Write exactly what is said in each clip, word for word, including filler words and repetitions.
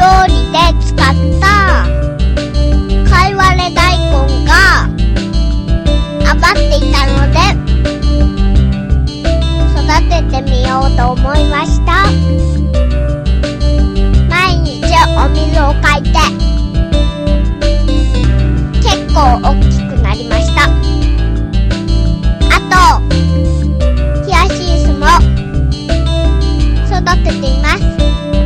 料理で使ったかいわれ大根が余っていたので育ててみようと思いました。毎日お水をかいて結構大きくなりました。あとヒヤシンスも育てています。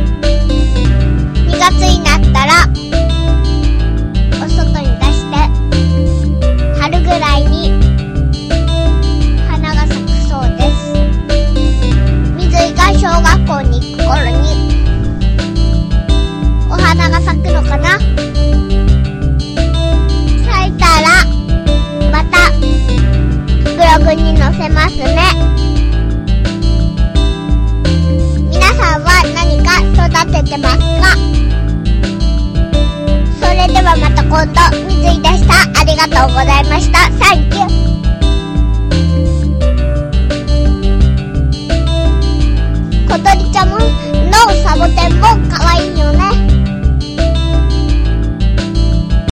にがつになったらお外に出して春ぐらいに花が咲くそうです。水井が小学校に行く頃にお花が咲くのかな。咲いたらまたブログに載せますね。皆さんは何か育ててますか？それではまた今度。水井でした。ありがとうございました。サンキュー。小鳥ちゃんのサボテンもかわいい。